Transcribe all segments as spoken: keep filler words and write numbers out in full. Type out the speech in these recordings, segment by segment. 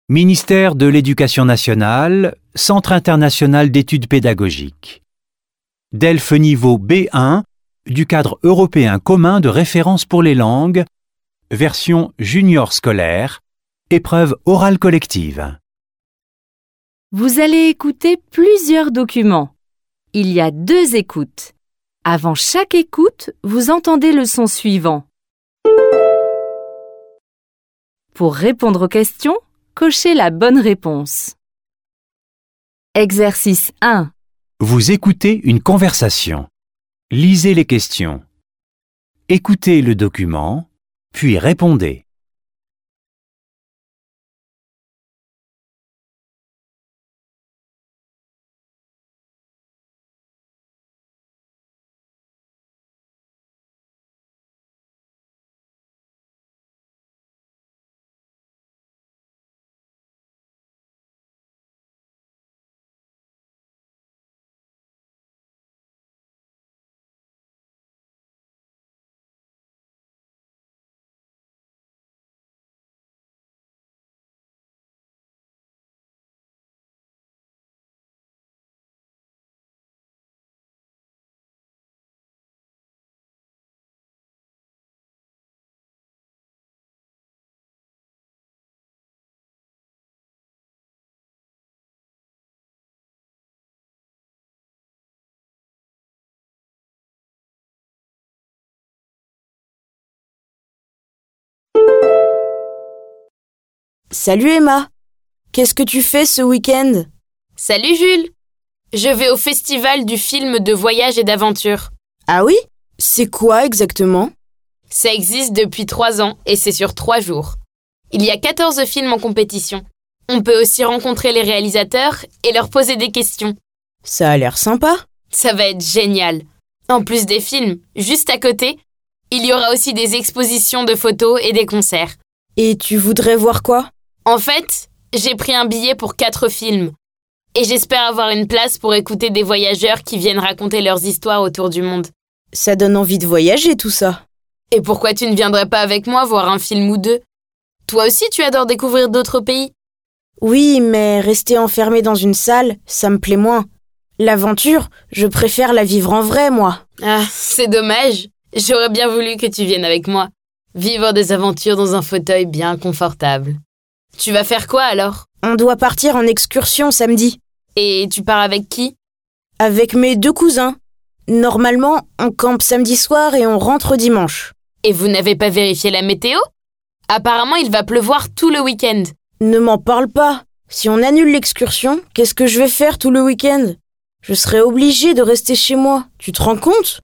Ministère de l'Éducation nationale, Centre international d'études pédagogiques. D E L F niveau B un du cadre européen commun de référence pour les langues, version junior scolaire, épreuve orale collective. Vous allez écouter plusieurs documents. Il y a deux écoutes. Avant chaque écoute, vous entendez le son suivant. Pour répondre aux questions, cochez la bonne réponse. Exercice un. Vous écoutez une conversation. Lisez les questions. Écoutez le document, puis répondez. Salut Emma, qu'est-ce que tu fais ce week-end? Salut Jules, je vais au festival du film de voyage et d'aventure. Ah oui? C'est quoi exactement? Ça existe depuis trois ans et c'est sur trois jours. Il y a quatorze films en compétition. On peut aussi rencontrer les réalisateurs et leur poser des questions. Ça a l'air sympa. Ça va être génial. En plus des films, juste à côté, il y aura aussi des expositions de photos et des concerts. Et tu voudrais voir quoi? En fait, j'ai pris un billet pour quatre films. Et j'espère avoir une place pour écouter des voyageurs qui viennent raconter leurs histoires autour du monde. Ça donne envie de voyager tout ça. Et pourquoi tu ne viendrais pas avec moi voir un film ou deux? Toi aussi, tu adores découvrir d'autres pays? Oui, mais rester enfermé dans une salle, ça me plaît moins. L'aventure, je préfère la vivre en vrai, moi. Ah, c'est dommage. J'aurais bien voulu que tu viennes avec moi. Vivre des aventures dans un fauteuil bien confortable. Tu vas faire quoi alors? On doit partir en excursion samedi. Et tu pars avec qui? Avec mes deux cousins. Normalement, on campe samedi soir et on rentre dimanche. Et vous n'avez pas vérifié la météo? Apparemment, il va pleuvoir tout le week-end. Ne m'en parle pas. Si on annule l'excursion, qu'est-ce que je vais faire tout le week-end? Je serai obligée de rester chez moi. Tu te rends compte?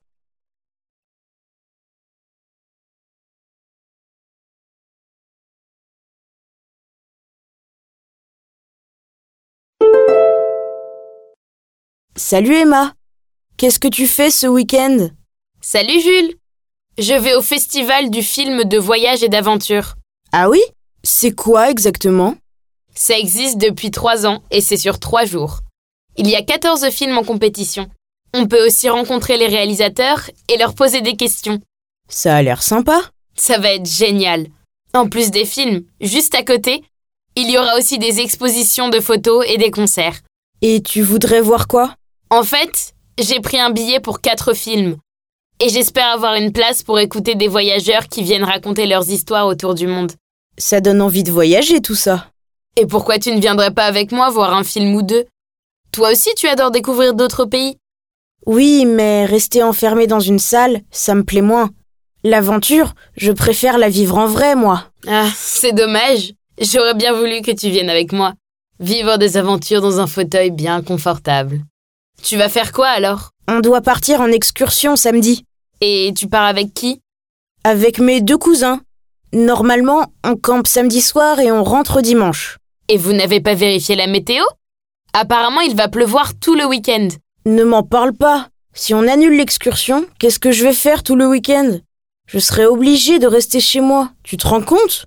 Salut Emma, qu'est-ce que tu fais ce week-end? Salut Jules, je vais au festival du film de voyage et d'aventure. Ah oui? C'est quoi exactement? Ça existe depuis trois ans et c'est sur trois jours. Il y a quatorze films en compétition. On peut aussi rencontrer les réalisateurs et leur poser des questions. Ça a l'air sympa. Ça va être génial. En plus des films, juste à côté, il y aura aussi des expositions de photos et des concerts. Et tu voudrais voir quoi? En fait, j'ai pris un billet pour quatre films. Et j'espère avoir une place pour écouter des voyageurs qui viennent raconter leurs histoires autour du monde. Ça donne envie de voyager tout ça. Et pourquoi tu ne viendrais pas avec moi voir un film ou deux? Toi aussi, tu adores découvrir d'autres pays? Oui, mais rester enfermé dans une salle, ça me plaît moins. L'aventure, je préfère la vivre en vrai, moi. Ah, c'est dommage. J'aurais bien voulu que tu viennes avec moi. Vivre des aventures dans un fauteuil bien confortable. Tu vas faire quoi alors? On doit partir en excursion samedi. Et tu pars avec qui? Avec mes deux cousins. Normalement, on campe samedi soir et on rentre dimanche. Et vous n'avez pas vérifié la météo? Apparemment, il va pleuvoir tout le week-end. Ne m'en parle pas. Si on annule l'excursion, qu'est-ce que je vais faire tout le week-end? Je serai obligée de rester chez moi. Tu te rends compte?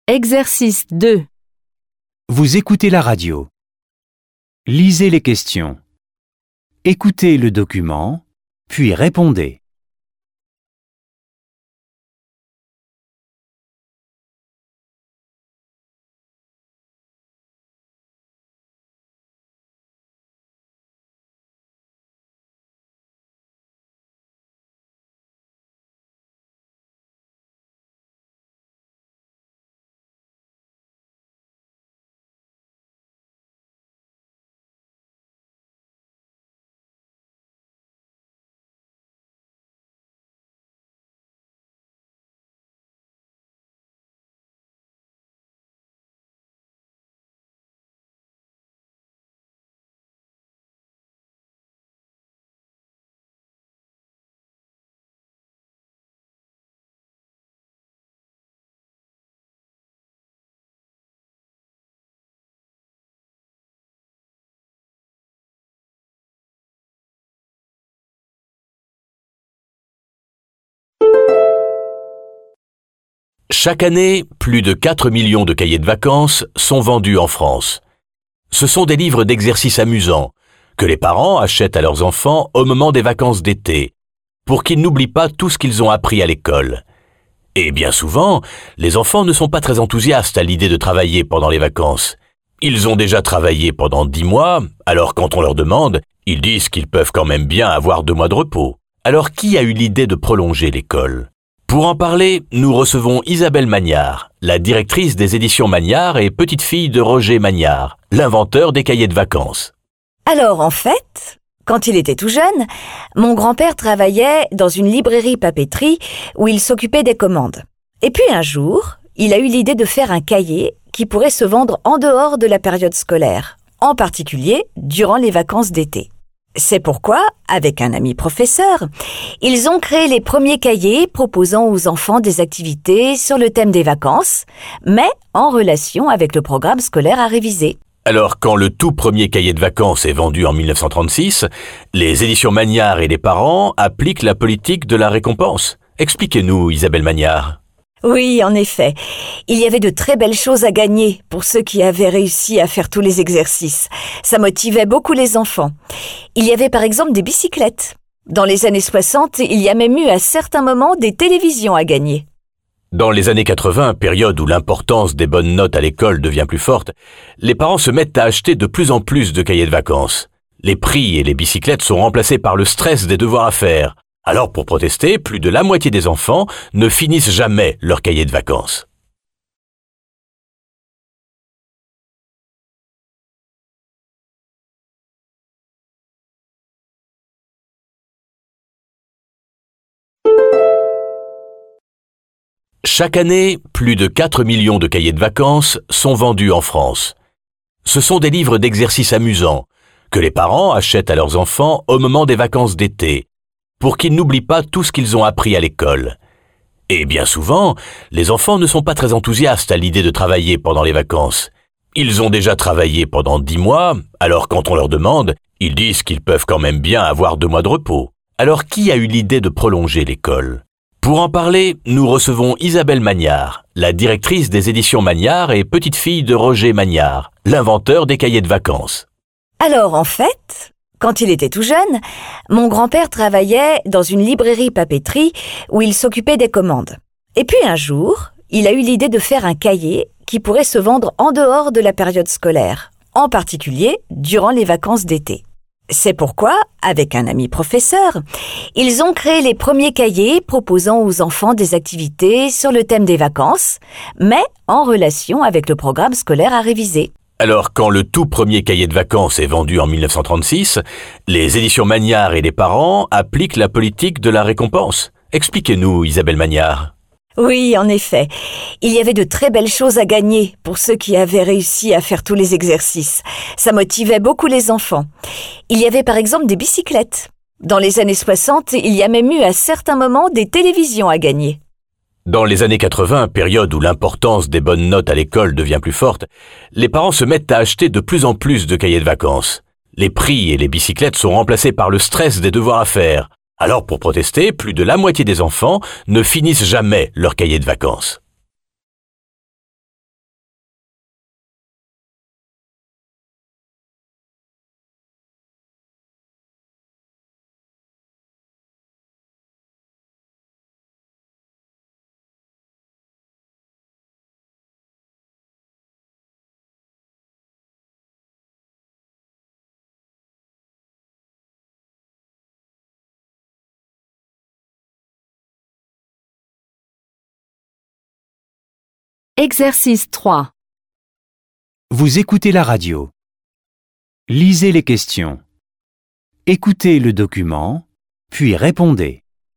Exercice deux. Vous écoutez la radio. Lisez les questions. Écoutez le document, puis répondez. Chaque année, plus de quatre millions de cahiers de vacances sont vendus en France. Ce sont des livres d'exercices amusants que les parents achètent à leurs enfants au moment des vacances d'été, pour qu'ils n'oublient pas tout ce qu'ils ont appris à l'école. Et bien souvent, les enfants ne sont pas très enthousiastes à l'idée de travailler pendant les vacances. Ils ont déjà travaillé pendant dix mois, alors quand on leur demande, ils disent qu'ils peuvent quand même bien avoir deux mois de repos. Alors qui a eu l'idée de prolonger l'école ? Pour en parler, nous recevons Isabelle Magnard, la directrice des éditions Magnard et petite-fille de Roger Magnard, l'inventeur des cahiers de vacances. Alors en fait, quand il était tout jeune, mon grand-père travaillait dans une librairie papeterie où il s'occupait des commandes. Et puis un jour, il a eu l'idée de faire un cahier qui pourrait se vendre en dehors de la période scolaire, en particulier durant les vacances d'été. C'est pourquoi, avec un ami professeur, ils ont créé les premiers cahiers proposant aux enfants des activités sur le thème des vacances, mais en relation avec le programme scolaire à réviser. Alors, quand le tout premier cahier de vacances est vendu en mille neuf cent trente-six, les éditions Magnard et les parents appliquent la politique de la récompense. Expliquez-nous, Isabelle Magnard. Oui, en effet. Il y avait de très belles choses à gagner pour ceux qui avaient réussi à faire tous les exercices. Ça motivait beaucoup les enfants. Il y avait par exemple des bicyclettes. Dans les années soixante, il y a même eu à certains moments des télévisions à gagner. Dans les années quatre-vingts, période où l'importance des bonnes notes à l'école devient plus forte, les parents se mettent à acheter de plus en plus de cahiers de vacances. Les prix et les bicyclettes sont remplacés par le stress des devoirs à faire. Alors pour protester, plus de la moitié des enfants ne finissent jamais leur cahier de vacances. Chaque année, plus de quatre millions de cahiers de vacances sont vendus en France. Ce sont des livres d'exercices amusants que les parents achètent à leurs enfants au moment des vacances d'été, pour qu'ils n'oublient pas tout ce qu'ils ont appris à l'école. Et bien souvent, les enfants ne sont pas très enthousiastes à l'idée de travailler pendant les vacances. Ils ont déjà travaillé pendant dix mois, alors quand on leur demande, ils disent qu'ils peuvent quand même bien avoir deux mois de repos. Alors qui a eu l'idée de prolonger l'école ? Pour en parler, nous recevons Isabelle Magnard, la directrice des éditions Magnard et petite-fille de Roger Magnard, l'inventeur des cahiers de vacances. Alors en fait, quand il était tout jeune, mon grand-père travaillait dans une librairie papeterie où il s'occupait des commandes. Et puis un jour, il a eu l'idée de faire un cahier qui pourrait se vendre en dehors de la période scolaire, en particulier durant les vacances d'été. C'est pourquoi, avec un ami professeur, ils ont créé les premiers cahiers proposant aux enfants des activités sur le thème des vacances, mais en relation avec le programme scolaire à réviser. Alors, quand le tout premier cahier de vacances est vendu en mille neuf cent trente-six, les éditions Magnard et les parents appliquent la politique de la récompense. Expliquez-nous, Isabelle Magnard. Oui, en effet. Il y avait de très belles choses à gagner pour ceux qui avaient réussi à faire tous les exercices. Ça motivait beaucoup les enfants. Il y avait par exemple des bicyclettes. Dans les années soixante, il y a même eu à certains moments des télévisions à gagner. Dans les années quatre-vingts, période où l'importance des bonnes notes à l'école devient plus forte, les parents se mettent à acheter de plus en plus de cahiers de vacances. Les prix et les bicyclettes sont remplacés par le stress des devoirs à faire. Alors pour protester, plus de la moitié des enfants ne finissent jamais leur cahier de vacances. Exercice trois. Vous écoutez la radio. Lisez les questions. Écoutez le document, puis répondez.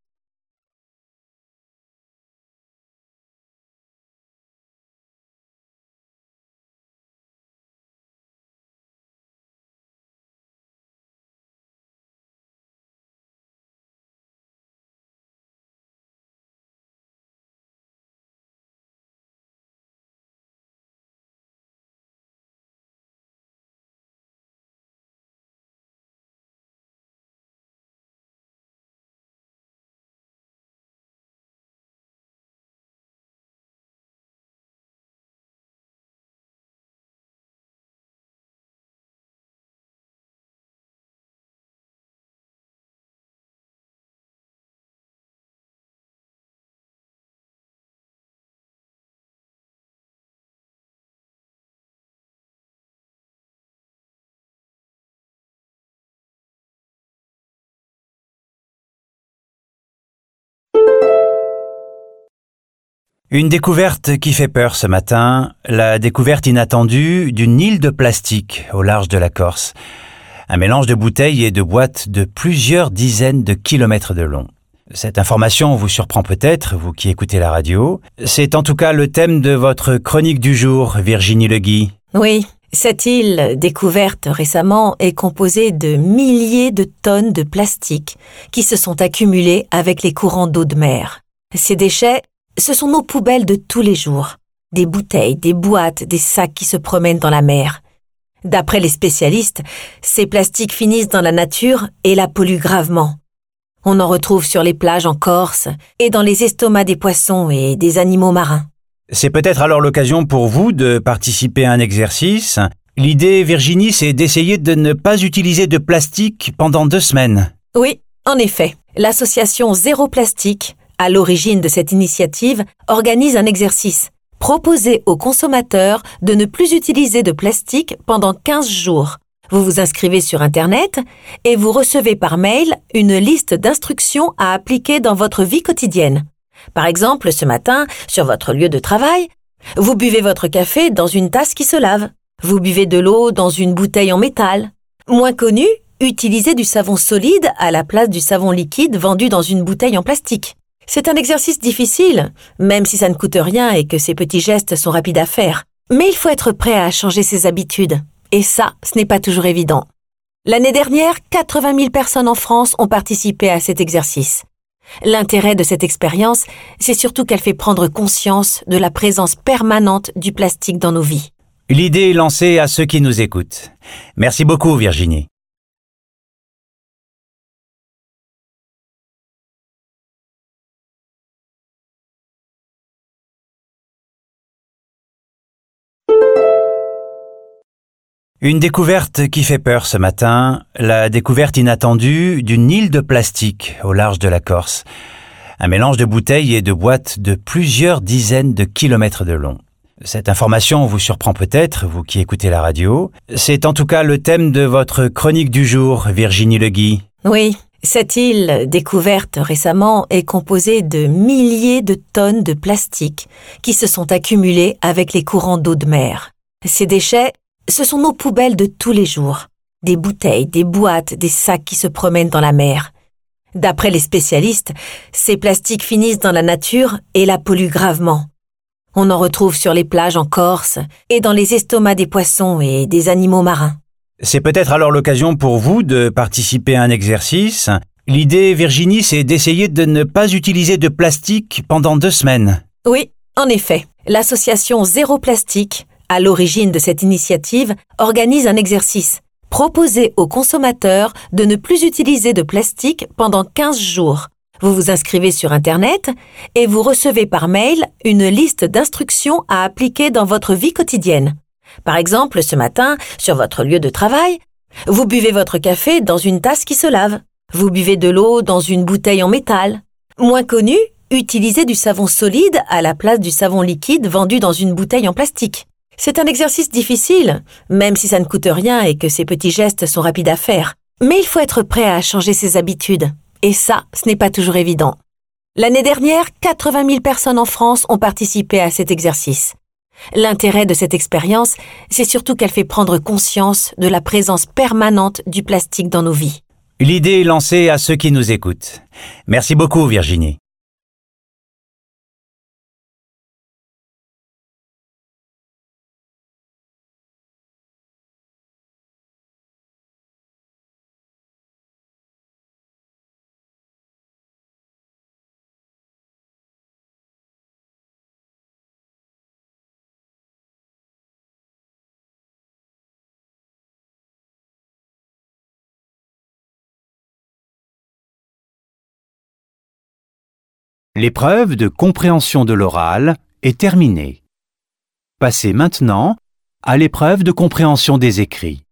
Une découverte qui fait peur ce matin, la découverte inattendue d'une île de plastique au large de la Corse. Un mélange de bouteilles et de boîtes de plusieurs dizaines de kilomètres de long. Cette information vous surprend peut-être, vous qui écoutez la radio. C'est en tout cas le thème de votre chronique du jour, Virginie Legui. Oui, cette île découverte récemment est composée de milliers de tonnes de plastique qui se sont accumulés avec les courants d'eau de mer. Ces déchets, ce sont nos poubelles de tous les jours. Des bouteilles, des boîtes, des sacs qui se promènent dans la mer. D'après les spécialistes, ces plastiques finissent dans la nature et la polluent gravement. On en retrouve sur les plages en Corse et dans les estomacs des poissons et des animaux marins. C'est peut-être alors l'occasion pour vous de participer à un exercice. L'idée, Virginie, c'est d'essayer de ne pas utiliser de plastique pendant deux semaines. Oui, en effet. L'association Zéro Plastique, à l'origine de cette initiative, organise un exercice. Proposer aux consommateurs de ne plus utiliser de plastique pendant quinze jours. Vous vous inscrivez sur Internet et vous recevez par mail une liste d'instructions à appliquer dans votre vie quotidienne. Par exemple, ce matin, sur votre lieu de travail, vous buvez votre café dans une tasse qui se lave. Vous buvez de l'eau dans une bouteille en métal. Moins connu, utilisez du savon solide à la place du savon liquide vendu dans une bouteille en plastique. C'est un exercice difficile, même si ça ne coûte rien et que ces petits gestes sont rapides à faire. Mais il faut être prêt à changer ses habitudes. Et ça, ce n'est pas toujours évident. L'année dernière, quatre-vingt mille personnes en France ont participé à cet exercice. L'intérêt de cette expérience, c'est surtout qu'elle fait prendre conscience de la présence permanente du plastique dans nos vies. L'idée est lancée à ceux qui nous écoutent. Merci beaucoup, Virginie. Une découverte qui fait peur ce matin, la découverte inattendue d'une île de plastique au large de la Corse. Un mélange de bouteilles et de boîtes de plusieurs dizaines de kilomètres de long. Cette information vous surprend peut-être, vous qui écoutez la radio. C'est en tout cas le thème de votre chronique du jour, Virginie Legui. Oui, cette île découverte récemment est composée de milliers de tonnes de plastique qui se sont accumulés avec les courants d'eau de mer. Ces déchets, ce sont nos poubelles de tous les jours. Des bouteilles, des boîtes, des sacs qui se promènent dans la mer. D'après les spécialistes, ces plastiques finissent dans la nature et la polluent gravement. On en retrouve sur les plages en Corse et dans les estomacs des poissons et des animaux marins. C'est peut-être alors l'occasion pour vous de participer à un exercice. L'idée, Virginie, c'est d'essayer de ne pas utiliser de plastique pendant deux semaines. Oui, en effet. L'association Zéro Plastique, à l'origine de cette initiative, organise un exercice. Proposer aux consommateurs de ne plus utiliser de plastique pendant quinze jours. Vous vous inscrivez sur Internet et vous recevez par mail une liste d'instructions à appliquer dans votre vie quotidienne. Par exemple, ce matin, sur votre lieu de travail, vous buvez votre café dans une tasse qui se lave. Vous buvez de l'eau dans une bouteille en métal. Moins connu, utilisez du savon solide à la place du savon liquide vendu dans une bouteille en plastique. C'est un exercice difficile, même si ça ne coûte rien et que ces petits gestes sont rapides à faire. Mais il faut être prêt à changer ses habitudes. Et ça, ce n'est pas toujours évident. L'année dernière, quatre-vingt mille personnes en France ont participé à cet exercice. L'intérêt de cette expérience, c'est surtout qu'elle fait prendre conscience de la présence permanente du plastique dans nos vies. L'idée est lancée à ceux qui nous écoutent. Merci beaucoup, Virginie. L'épreuve de compréhension de l'oral est terminée. Passez maintenant à l'épreuve de compréhension des écrits.